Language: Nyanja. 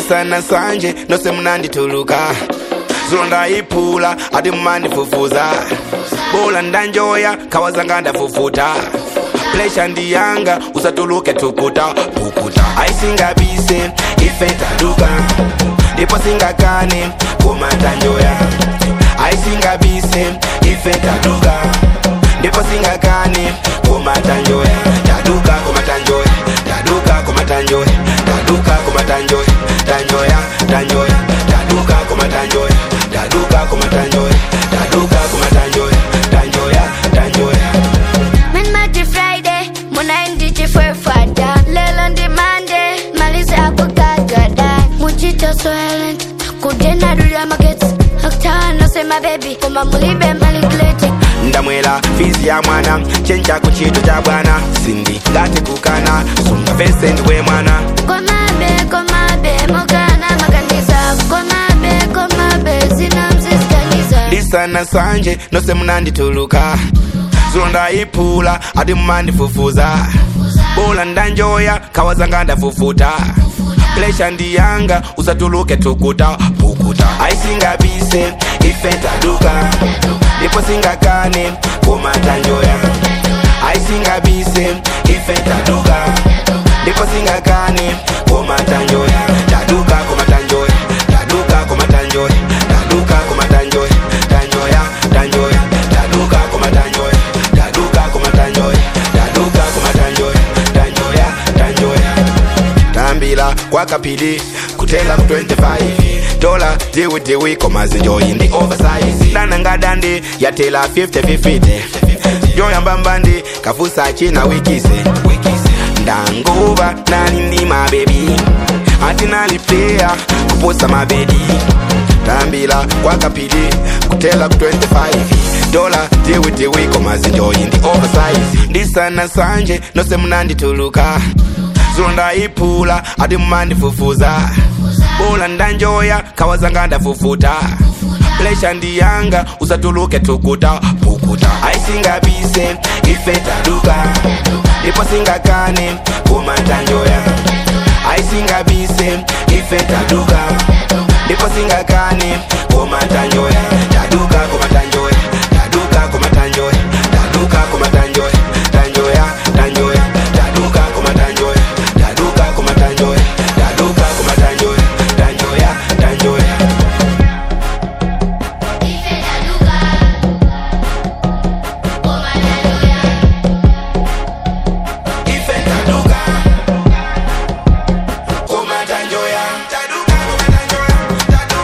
Ndisana sanje nose mnandituluka Zulonda ipula ati mmandi fufuza Bola ndanjoya kawazanga ndafufuta Plesha ndiyanga usatuluke tukuta pukuta Aisinga bise ifeta duka Ndipo singa kane kumatanjoya Aisinga bise ifeta duka Ndipo singa kane kumatanjoya Taduka kumatanjoya Taduka kumatanjoya Taduka kumatanjoya Tanjoya, tanjoya Taduka kumatanjoya Taduka kumatanjoya Taduka kumatanjoya Tanjoya, tanjoya Men mati Friday Muna indiji fwefada Lelo ndi Monday Malise akukagada Muchito silent Kudena duya magets Hakta no say my baby Kuma mulibe malikleti Ndamwela fizi ya mwana Chencha kuchitu cha bwana Sindi ngati kukana Sunga vese ndiwe mwana Komabe Mogana maganisa Komabe Zina msiskanisa Ndisana sanje nose mnandituluka Zulonda ipula ati mmandi fufuza Bola ndanjoya kawazanga ndafufuta Plesha ndiyanga usatuluke tukuta pukuta Aisinga bise ifeta duka Ndipo singa kane kumatanjoya Aisinga bise ifeta duka Ndipo singa kane kumatanjoya Taduka kumatanjoya Taduka kumatanjoya Taduka kumatanjoya Tanjoya, tanjoya Taduka kumatanjoya Taduka kumatanjoya Taduka kumatanjoya Tanjoya, tanjoya Tambila kwa kapili kutela ku 25 Dola diwi komazi joy in the oversize Dananga dandi yatela 50-50 Joya mbambandi kafusa china wikise Ndanguva nani ni my baby Atina liplea kuposa my baby Tambila kwa kapili kutela ku 25 Dola diwi komazi joy in the oversize Ndisana sanje nose mnandituluka Zulonda ipula ati mmandi fufuza Bola ndanjoya kawazanga ndafufuta Plesha ndiyanga usatuluke tukuta pukuta Aisinga bise ifeta duka Ndipo singa kane kumatanjoya Aisinga bise ifeta duka Ndipo singa kane kumatanjoya Taduka kumatanjoya